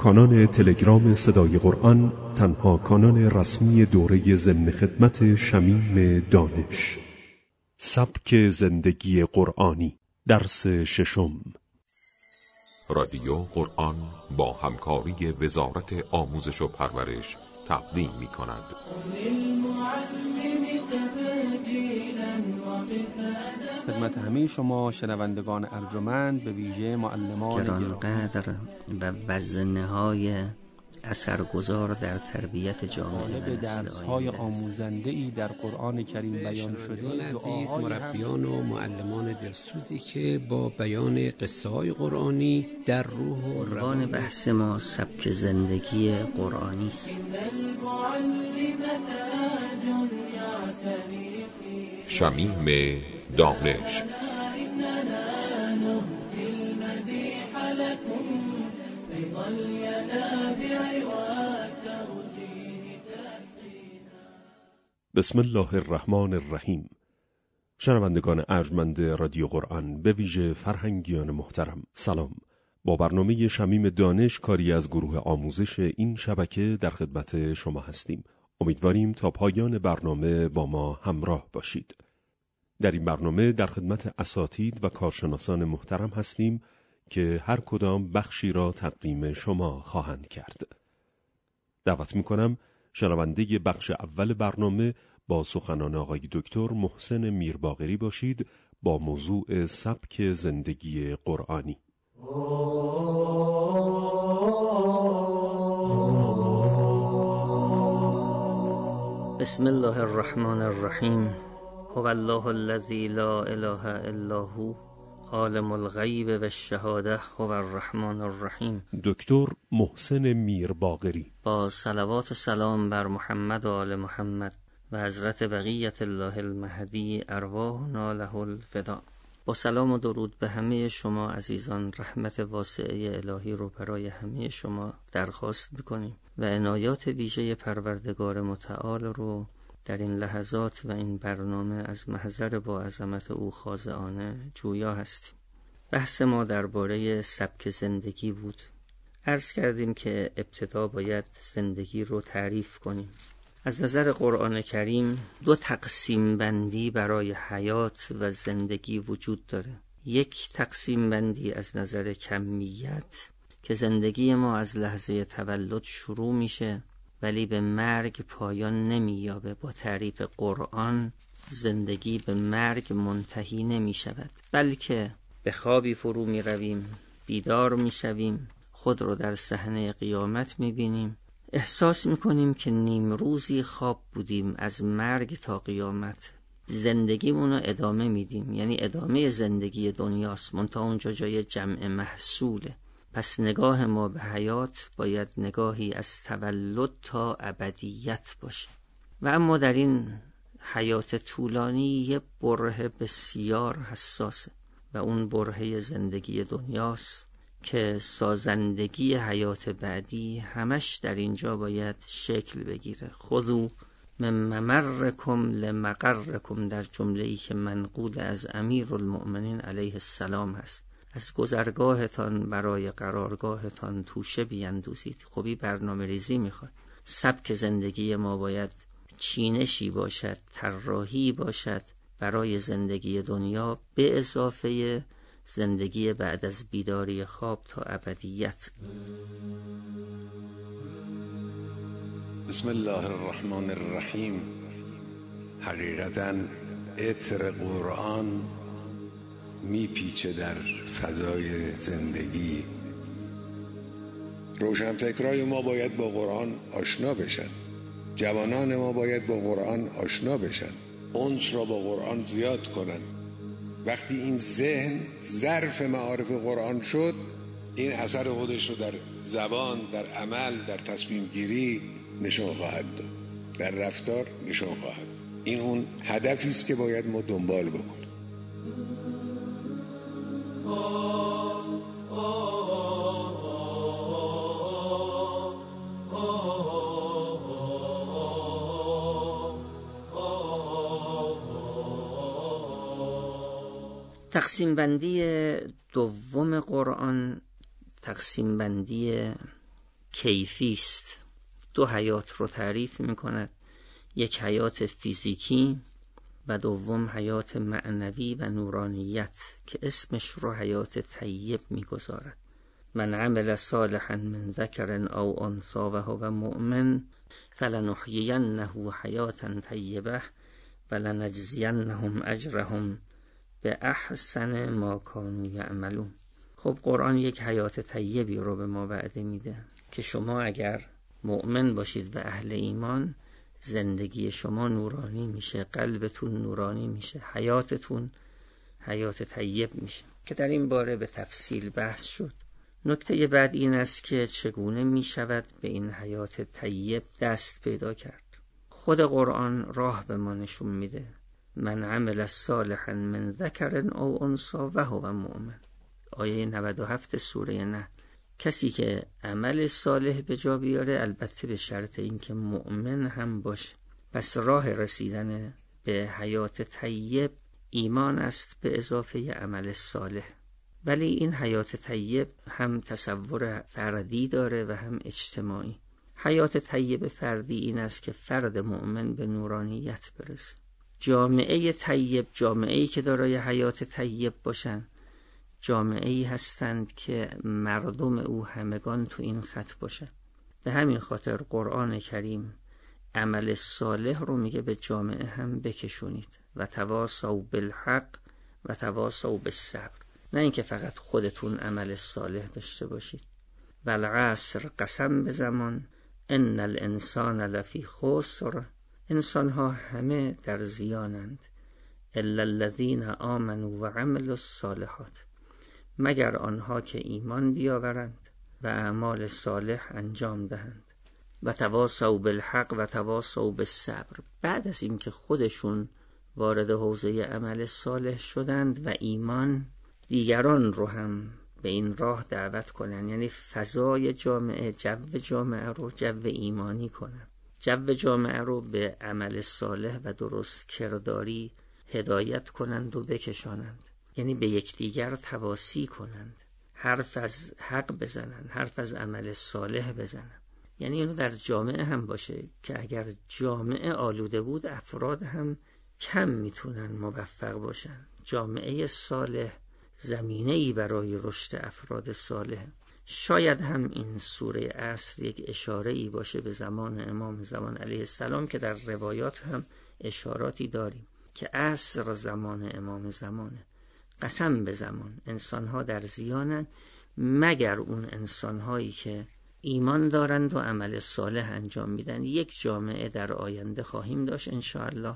کانال تلگرام صدای قرآن، تنها کانال رسمی دوره ضمن خدمت شمیم دانش. سبک زندگی قرآنی، درس ششم. رادیو قرآن با همکاری وزارت آموزش و پرورش تقدیم می کند. خدمت همه شما شنوندگان ارجمند، به ویژه معلمان گرانقدر و وزنه‌های اثرگذار در تربیت جامعه به درس‌های آموزنده‌ای در قرآن کریم بیان شده، عزیز مربیان و معلمان دلسوزی که با بیان قصه‌های قرآنی در روح و روان بحث ما سبک زندگی قرآنی است. شمیم دانش. بسم الله الرحمن الرحیم. شنوندگان ارجمند رادیو قرآن، به ویژه فرهنگیان محترم، سلام. با برنامه شمیم دانش، کاری از گروه آموزش این شبکه، در خدمت شما هستیم. امیدواریم تا پایان برنامه با ما همراه باشید. در این برنامه در خدمت اساتید و کارشناسان محترم هستیم که هر کدام بخشی را تقدیم شما خواهند کرد. دعوت می‌کنم شنونده بخش اول برنامه با سخنان آقای دکتر محسن میرباقری باشید با موضوع سبک زندگی قرآنی. بسم الله الرحمن الرحیم. هو الله الذی لا اله الا هو عالم الغیب و الشهاده هو الرحمن الرحیم. دکتر محسن میرباقری. با صلوات و سلام بر محمد و آل محمد و حضرت بقیت الله المهدی ارواحنا له الفدا. با سلام و درود به همه شما عزیزان، رحمت واسعه الهی رو برای همه شما درخواست می‌کنیم و عنایات ویژه پروردگار متعال رو در این لحظات و این برنامه از محضر با عظمت او خاضعانه جویا هستیم. بحث ما درباره سبک زندگی بود. عرض کردیم که ابتدا باید زندگی رو تعریف کنیم. از نظر قرآن کریم دو تقسیم بندی برای حیات و زندگی وجود داره. یک تقسیم بندی از نظر کمیت که زندگی ما از لحظه تولد شروع میشه ولی به مرگ پایان نمییابه. با تعریف قرآن زندگی به مرگ منتهی نمی شود، بلکه به خوابی فرو می رویم، بیدار می شویم، خود رو در صحنه قیامت می بینیم، احساس می کنیم که نیم روزی خواب بودیم از مرگ تا قیامت. زندگیمون رو ادامه میدیم، یعنی ادامه زندگی دنیاست، منتها اونجا جای جمع محصوله. پس نگاه ما به حیات باید نگاهی از تولد تا ابدیت باشه. و اما در این حیات طولانی یه برهه بسیار حساسه و اون برهه زندگی دنیاست که سازندگی حیات بعدی همش در اینجا باید شکل بگیره. خذوا من ممرکم لمقرکم، در جمله‌ای که منقول از امیرالمؤمنین علیه السلام هست. از گذرگاهتان برای قرارگاهتان توشه بیندوزید. خوبی برنامه ریزی میخواد. سبک زندگی ما باید چینشی باشد، طراحی باشد برای زندگی دنیا به اضافه زندگی بعد از بیداری خواب تا ابدیت. بسم الله الرحمن الرحیم. حقیقتاً عطر قرآن میپیچه در فضای زندگی. روشنفکرای ما باید با قرآن آشنا بشن، جوانان ما باید با قرآن آشنا بشن، انس را با قرآن زیاد کنن. وقتی این ذهن ظرف معارف قرآن شد، این اثر خودش رو در زبان، در عمل، در تصمیم گیری نشان خواهد داد، در رفتار نشان خواهد داد. این اون هدفی است که باید ما دنبال بکنیم. تقسیم بندی دوم قرآن تقسیم بندی کیفی است. دو حیات رو تعریف میکند، یک حیات فیزیکی و دوم حیات معنوی و نورانیت که اسمش رو حیات طیب میگذارد. من عمل صالحا من ذکر او انثی و هو مؤمن فلنحیینه حیاتا طیبه ولنجزینهم اجرهم به احسن ما کانوا یعملون. خب قرآن یک حیات طیبی رو به ما وعده میده که شما اگر مؤمن باشید و اهل ایمان، زندگی شما نورانی میشه، قلبتون نورانی میشه، حیاتتون حیات طیب میشه که در این باره به تفصیل بحث شد. نکته بعد این است که چگونه میشود به این حیات طیب دست پیدا کرد. خود قرآن راه به ما نشون میده. من عمل صالحا من ذکر او انثی و هو مؤمن، آیه 97 سوره نحل. کسی که عمل صالح به جا بیاره، البته به شرط اینکه مؤمن هم باشه. پس راه رسیدن به حیات طیب ایمان است به اضافه عمل صالح. ولی این حیات طیب هم تصور فردی داره و هم اجتماعی. حیات طیب فردی این است که فرد مؤمن به نورانیت برسه. جامعه طیب، جامعه‌ای که دارای حیات طیب باشن، جامعه‌ای هستند که مردم او همگان تو این خط باشن. به همین خاطر قرآن کریم عمل صالح رو میگه به جامعه هم بکشونید و تواصوا بالحق و تواصوا بالصبر. نه اینکه فقط خودتون عمل صالح داشته باشید. والعصر، قسم به زمان، ان الانسان لفی خسر، انسان ها همه در زیانند، الا الذین آمنوا و عملوا الصالحات، مگر آنها که ایمان بیاورند و اعمال صالح انجام دهند. و تواصوا بالحق و تواصوا بالصبر. بعد از این که خودشون وارد حوزه عمل صالح شدند و ایمان، دیگران رو هم به این راه دعوت کنن، یعنی فضای جامعه، جو جامعه رو جو ایمانی کنن، جو جامعه رو به عمل صالح و درست کرداری هدایت کنند و بکشانند، یعنی به یکدیگر تواصی کنند، حرف از حق بزنند، حرف از عمل صالح بزنند. یعنی اینو در جامعه هم باشه که اگر جامعه آلوده بود، افراد هم کم میتونن موفق باشن. جامعه صالح زمینه‌ای برای رشد افراد صالح. شاید هم این سوره عصر یک اشاره‌ای باشه به زمان امام زمان علیه السلام که در روایات هم اشاراتی داریم که عصر زمان امام زمانه. قسم به زمان، انسان‌ها در زیانند مگر اون انسان‌هایی که ایمان دارند و عمل صالح انجام میدن. یک جامعه در آینده خواهیم داشت انشاءالله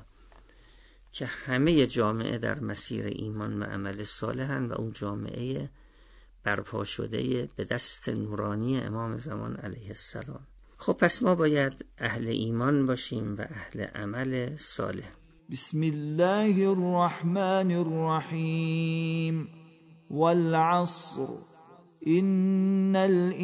که همه جامعه در مسیر ایمان و عمل صالحند و اون جامعه برپا شده به دست نورانی امام زمان علیه السلام. خب پس ما باید اهل ایمان باشیم و اهل عمل صالح. بسم الله الرحمن الرحیم والعصر ان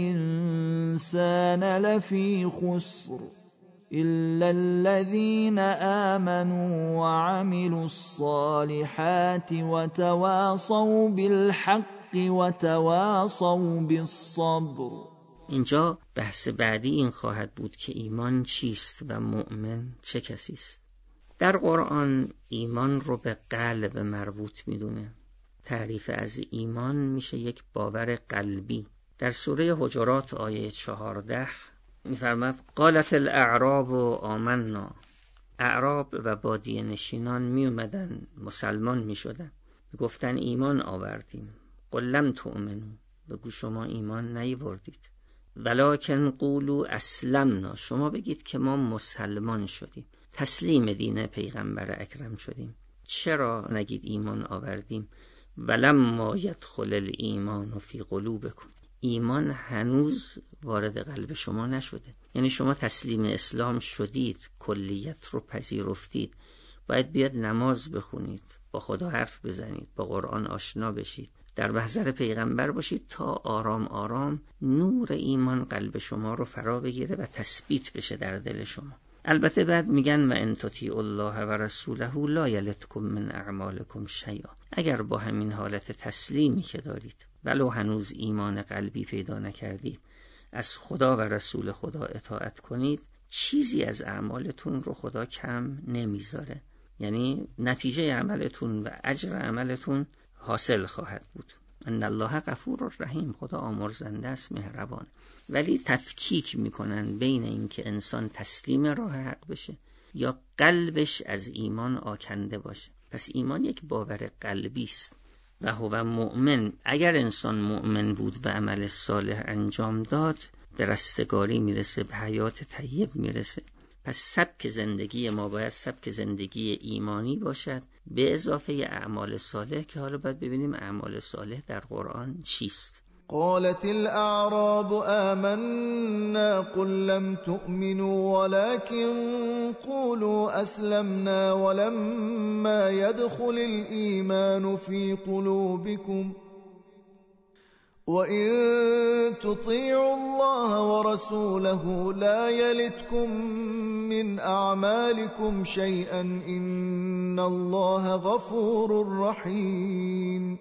الانسان لفی خسر الا الذين آمنوا وعملوا الصالحات وتواصوا بالحق وتواصوا بالصبر. اینجا بحث بعدی این خواهد بود که ایمان چیست و مؤمن چه کسی است. در قرآن ایمان رو به قلب مربوط میدونه. تعریف از ایمان میشه یک باور قلبی. در سوره حجرات آیه 14 میفرماد قالت الاعراب آمنا. اعراب و بادیه نشینان می اومدن مسلمان می شدن، گفتن ایمان آوردیم. قل لم تؤمنوا، بگو شما ایمان نیاوردید. ولکن قولوا اسلمنا، شما بگید که ما مسلمان شدیم، تسلیم دین پیغمبر اکرم شدیم. چرا نگید ایمان آوردیم؟ ولما یدخل الایمان فی قلوبکم، ایمان هنوز وارد قلب شما نشده. یعنی شما تسلیم اسلام شدید، کلیت رو پذیرفتید، باید بیاد نماز بخونید، با خدا حرف بزنید، با قرآن آشنا بشید، در محضر پیغمبر باشید تا آرام آرام نور ایمان قلب شما رو فرا بگیره و تثبیت بشه در دل شما. البته بعد میگن و ان تطیعوا الله و رسوله لا یلتکم من اعمالکم شیئا. اگر با همین حالت تسلیمی که دارید ولو هنوز ایمان قلبی پیدا نکردید از خدا و رسول خدا اطاعت کنید، چیزی از اعمالتون رو خدا کم نمیذاره. یعنی نتیجه عملتون و اجر عملتون حاصل خواهد بود. ان الله غفور رحیم، خدا آمرزنده است، مهربان. ولی تفکیک میکنن بین این که انسان تسلیم راه حق بشه یا قلبش از ایمان آکنده باشه. پس ایمان یک باور قلبی است و هو مؤمن. اگر انسان مؤمن بود و عمل صالح انجام داد، به رستگاری میرسه، به حیات طیب میرسه. پس سبک زندگی ما باید سبک زندگی ایمانی باشد به اضافه اعمال صالح، که حالا باید ببینیم اعمال صالح در قرآن چیست. قالت الأعراب آمنا قل لم تؤمنوا ولكن قولوا أسلمنا ولما يدخل الإيمان في قلوبكم وإن تطيعوا الله ورسوله لا يلتكم من أعمالكم شيئا إن الله غفور رحيم.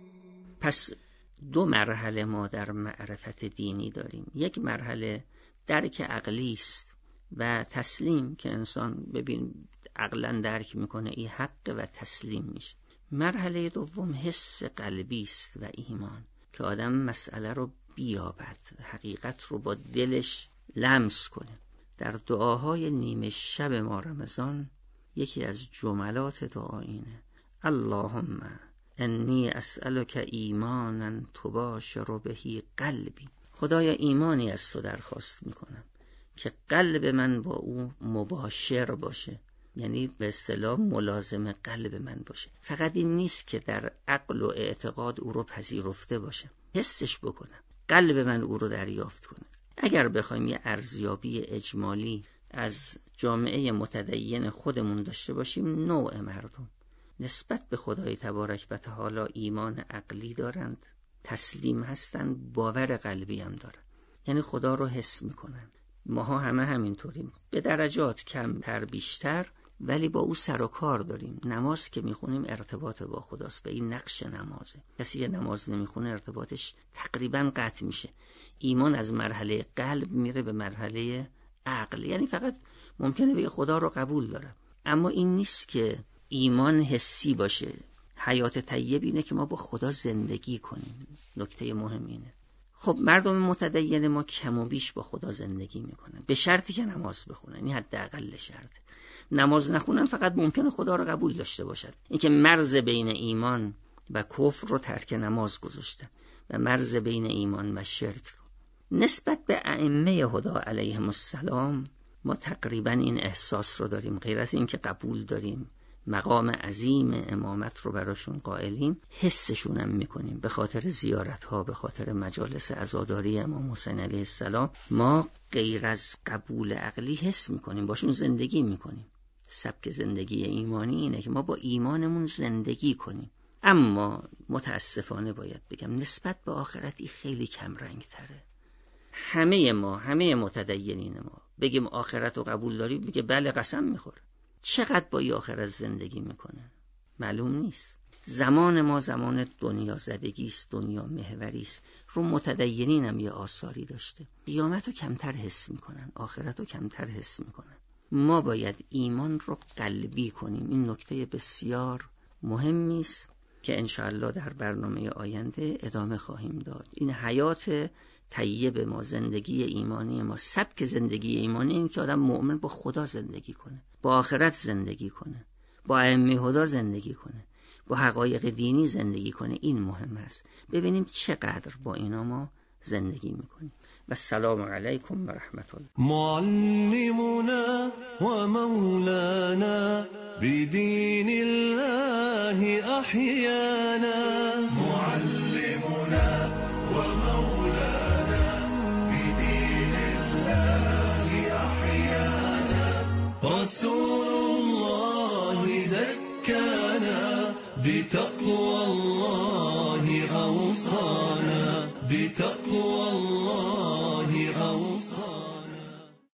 پس دو مرحله ما در معرفت دینی داریم. یک مرحله درک عقلی است و تسلیم، که انسان ببین عقلا درک میکنه این حق و تسلیم میشه. مرحله دوم حس قلبی است و ایمان، که آدم مسئله رو بیابد، حقیقت رو با دلش لمس کنه. در دعاهای نیمه شب ما رمضان یکی از جملات دعا اینه: اللهم انی اسألک ایمانا تباشر بهی قلبی. خدایا ایمانی از تو درخواست میکنم که قلب من با او مباشر باشه، یعنی به اصطلاح ملازم قلب من باشه. فقط این نیست که در عقل و اعتقاد او رو پذیرفته باشه، حسش بکنم، قلب من او رو دریافت کنه. اگر بخوایم یه ارزیابی اجمالی از جامعه متدین خودمون داشته باشیم، نوع مردم نسبت به خدای تبارک و تعالی ایمان عقلی دارند، تسلیم هستند، باور قلبی هم دارند، یعنی خدا رو حس میکنن. ماها همه همینطوریم، به درجات کمتر بیشتر، ولی با او سر و کار داریم. نماز که میخونیم ارتباط با خداست، به این نقش نمازه. کسی که نماز نمیخونه ارتباطش تقریبا قطع میشه. ایمان از مرحله قلب میره به مرحله عقل، یعنی فقط ممکنه به خدا رو قبول داره، اما این نیست که ایمان حسی باشه. حیات طیب اینه که ما با خدا زندگی کنیم. نکته مهم اینه. خب مردم متدین ما کم و بیش با خدا زندگی میکنن، به شرطی که نماز بخونن. این حداقل شرط. نماز نخونن فقط ممکنه خدا رو قبول داشته باشد. این که مرز بین ایمان و کفر رو ترک نماز گذاشتن و مرز بین ایمان و شرک رو. نسبت به ائمه هدی علیهم السلام ما تقریبا این احساس رو داریم، غیر از این که قبول داریم، مقام عظیم امامت رو براشون قائلیم، حسشون هم میکنیم. به خاطر زیارت ها، به خاطر مجالس عزاداری امام حسین علیه السلام، ما غیر از قبول عقلی حس میکنیم، باشون زندگی میکنیم. سبک زندگی ایمانی اینه که ما با ایمانمون زندگی کنیم. اما متاسفانه باید بگم نسبت به آخرتی خیلی کم رنگ تره. همه متدینین ما بگیم آخرت رو قبول داریم، میگه بله قسم میخوره. چقدر با این آخرت زندگی میکنه معلوم نیست. زمان ما زمان دنیا زدگی است، دنیا محوری است. رو متدینین هم یه آثاری داشته. قیامت رو کمتر حس میکنن، آخرت رو کمتر حس میکنن. ما باید ایمان رو قلبی کنیم. این نکته بسیار مهمی است که انشاءالله در برنامه آینده ادامه خواهیم داد. این حیات طیب ما، زندگی ایمانی ما، سبک زندگی ایمانی این که آدم مؤمن با خدا زندگی کنه، با آخرت زندگی کنه، با ائمه هدی زندگی کنه، با حقایق دینی زندگی کنه. این مهم است. ببینیم چقدر با اینا ما زندگی میکنیم. و السلام علیکم و رحمت الله. معلمنا و مولانا بدین الله احیانا. معلمنا و مولانا بدین الله احیانا. رسول الله زکانا بتقوى الله اوصانا. بتقوى الله اوصانا.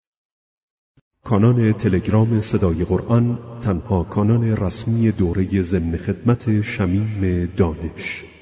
کانال تلگرام صدای قرآن تنها کانال رسمی دوره ضمن خدمت شمیم دانش.